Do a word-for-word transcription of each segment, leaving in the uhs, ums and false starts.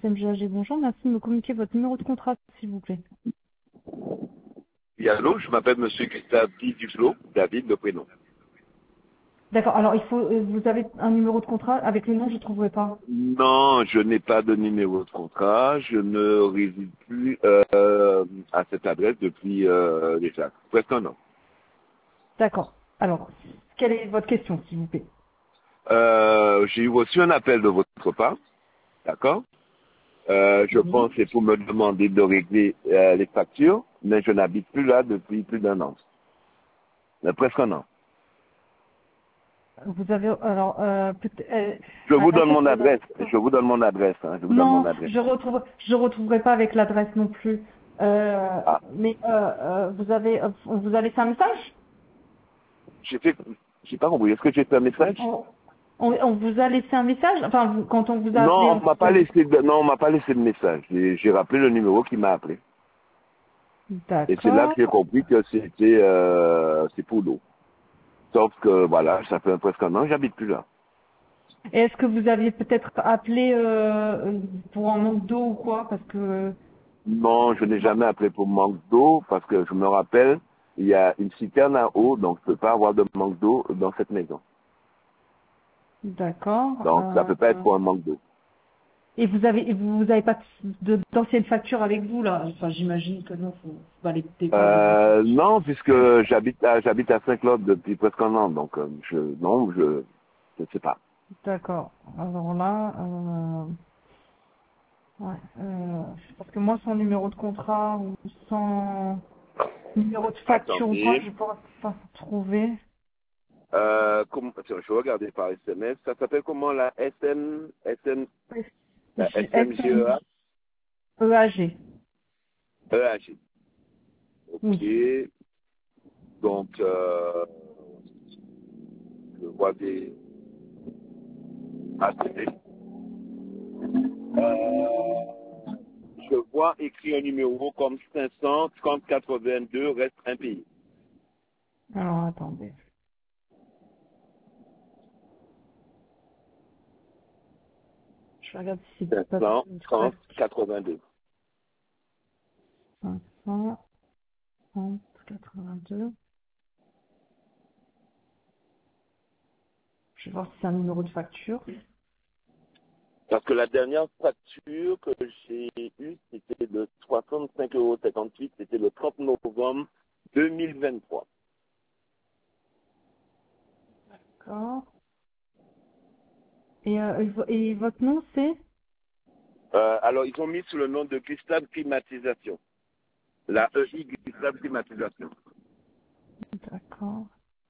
S M G A G, bonjour, merci de me communiquer votre numéro de contrat, s'il vous plaît. Oui, allô, je m'appelle Monsieur Gustave Guy Duflo, David, le prénom. D'accord, alors il faut, euh, vous avez un numéro de contrat, avec le nom, je ne trouverai pas. Non, je n'ai pas de numéro de contrat, je ne réside plus euh, à cette adresse depuis euh, déjà presque un an. D'accord, alors, quelle est votre question, s'il vous plaît? Euh, j'ai eu reçu un appel de votre part, d'accord. Euh, je Oui. pense que c'est pour me demander de régler euh, les factures, mais je n'habite plus là depuis plus d'un an, Euh, presque un an. Vous avez, alors, euh, peut- euh, Je à vous donne dater mon de adresse, notre... je vous donne mon adresse, hein, je vous donne mon Non, adresse. je retrouve, je retrouverai pas avec l'adresse non plus. Euh, Ah, mais euh, euh, vous avez, euh, on vous a laissé un message? j'ai fait, j'ai pas compris, est-ce que j'ai fait un message? on, on, on vous a laissé un message? Enfin, vous- quand on vous a appelé, Non, on on m'a vous pas a dit... laissé de, non, on m'a pas laissé de message. J'ai j'ai rappelé le numéro qui m'a appelé. Et c'est là que D'accord. j'ai compris que c'était euh, c'est pour l'eau. Sauf que voilà, ça fait presque un an, j'habite plus là. Et est-ce que vous aviez peut-être appelé euh, pour un manque d'eau ou quoi? Parce que... Non, je n'ai jamais appelé pour manque d'eau parce que je me rappelle, il y a une citerne à eau, donc je peux pas avoir de manque d'eau dans cette maison. D'accord. Donc ça euh, peut pas être pour un manque d'eau. et vous avez, et vous vous avez pas de- d'anciennes factures avec vous là? Enfin, j'imagine que non, faut, faut aller déposer vos Euh, factures. non, puisque j'habite à j'habite à Saint-Claude depuis presque un an, donc euh, je non, je je sais pas. D'accord. Alors là, euh, ouais, euh, parce que moi, sans numéro de contrat ou sans numéro de facture ou quoi, Attendez. je pourrais pas trouver. Euh, comment, tiens, je vais regarder par S M S. Ça s'appelle comment la S M, S M, la S M J, S M G E A? E A G. E A G. Oui. Ok. Donc, euh, je vois des... Attendez. Euh, je vois écrit un numéro comme cinq cent trente quatre-vingt-deux reste impayé. Alors attendez. Je regarde si c'est pas cinq cent trente quatre-vingt-deux. cinq cent quatre-vingt-deux. Je vais voir si c'est un numéro de facture. Parce que la dernière facture que j'ai eue, c'était de soixante-cinq euros cinquante-huit, c'était le trente novembre deux mille vingt-trois. D'accord. Et, euh, et vo- et votre nom c'est? Euh, alors, ils ont mis sous le nom de Gustave Climatisation. La E I Gustave Climatisation. D'accord.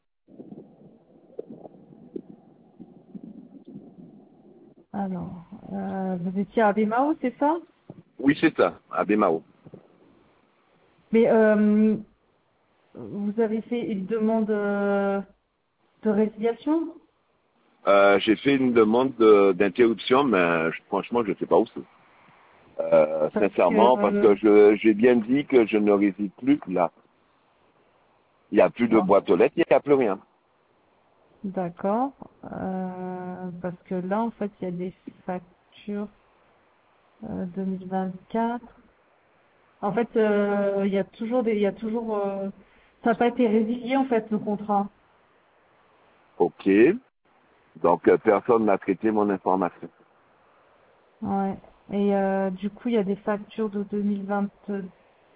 Alors, euh, vous étiez à Bémao, c'est ça? Oui, c'est ça, à Bémao. Mais euh, vous avez fait une demande euh, de résiliation? Euh, j'ai fait une demande de- d'interruption, mais je- franchement, je ne sais pas où c'est. Euh, Parce que sincèrement, parce euh, que je j'ai bien dit que je ne réside plus là. Il n'y a plus de bon, boîte aux lettres, il n'y a plus rien. d'accord. Euh, parce que là, en fait, il y a des factures euh, deux mille vingt-quatre. En fait, euh, il y a toujours des, il y a toujours, euh, ça n'a pas été résilié en fait le contrat. Ok. Donc, euh, personne n'a traité mon information. Ouais. Et euh, du coup, il y a des factures de deux mille vingt-deux,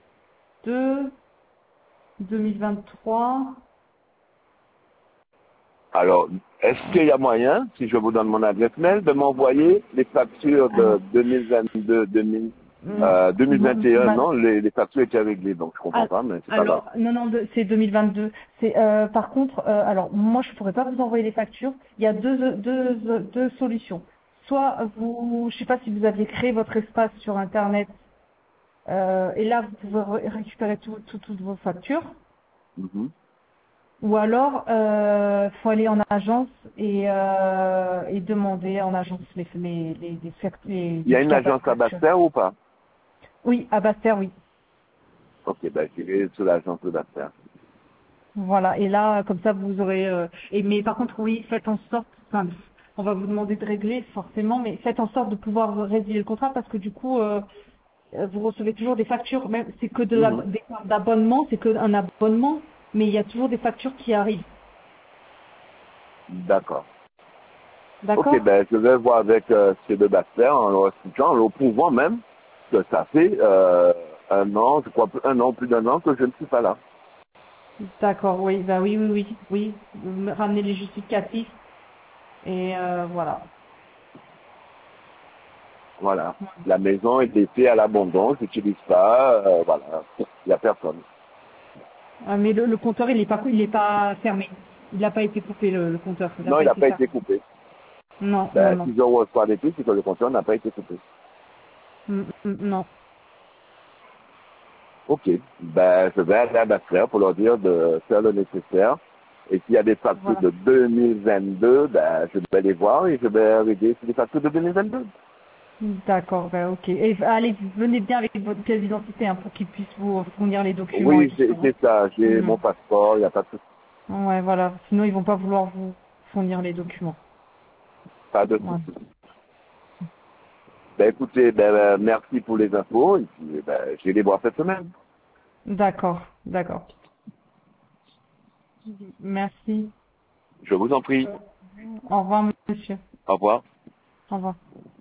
deux mille vingt-trois. Alors, est-ce qu'il y a moyen, si je vous donne mon adresse mail, de m'envoyer les factures Alors, de deux mille vingt-deux, deux mille, non, euh, non, deux mille vingt et un? ma- Non, les, les factures étaient réglées, donc je comprends ah, pas, mais c'est pas grave. alors, non, non, de- c'est deux mille vingt-deux. C'est, euh, par contre, euh, alors, moi, je pourrais pas vous envoyer les factures. Il y a deux, deux, deux solutions. Soit vous, je sais pas si vous aviez créé votre espace sur Internet, euh, et là, vous pouvez ré- récupérer tout, tout- toutes vos factures. Mhm. Ou alors, euh, faut aller en agence et, euh, et demander en agence les, les, les, les, fac- les Il y a une duplicata de agence à factures. Bastère ou pas? Oui, à Bastère, oui. Ok, ben j'irai sur l'agence de Bastère. Voilà. Et là, comme ça, vous aurez. Euh, et mais par contre, oui, faites en sorte. Enfin, on va vous demander de régler forcément, mais faites en sorte de pouvoir résilier le contrat parce que du coup, euh, euh, vous recevez toujours des factures, même c'est que de la, Mhm. des cartes d'abonnement, c'est que un abonnement, mais il y a toujours des factures qui arrivent. D'accord. Ok, D'accord? ben je vais voir avec euh, ces deux Baxter en leur expliquant, en leur prouvant même que ça fait euh, un an, je crois un an, plus d'un an que je ne suis pas là. D'accord, oui, bah oui, oui, oui, oui. Me Ramener les justificatifs et euh, voilà. Voilà. La maison est laissée à l'abandon, je n'utilise pas, euh, voilà. Il n'y a personne. Ah, mais le, le compteur, il est pas, il est pas fermé. Il n'a pas été coupé, le, le compteur. Il n'a Non, pas il n'a été pas fermé. été coupé. Non, non, Ben, non. si je reçois des trucs, c'est que le compteur n'a pas été coupé. Mm, mm, non. Ok. Ben, je vais aller à Baxter pour leur dire de faire le nécessaire. Et s'il y a des factures Voilà. de deux mille vingt-deux, ben, je vais les voir et je vais régler sur les factures de deux mille vingt-deux. D'accord, bah, ok. Et allez, venez bien avec votre pièce d'identité hein, pour qu'ils puissent vous fournir les documents et Oui, tout ça. j'ai Hein. j'ai ça. J'ai mon Mhm. passeport, il n'y a pas de souci. Ouais, voilà. Sinon, ils vont pas vouloir vous fournir les documents. Pas de Voilà. souci. Ben, écoutez, ben, euh, merci pour les infos. Et puis, ben, je vais les voir cette semaine. D'accord, d'accord. Merci. Je vous en prie. Au revoir, monsieur. Au revoir. Au revoir.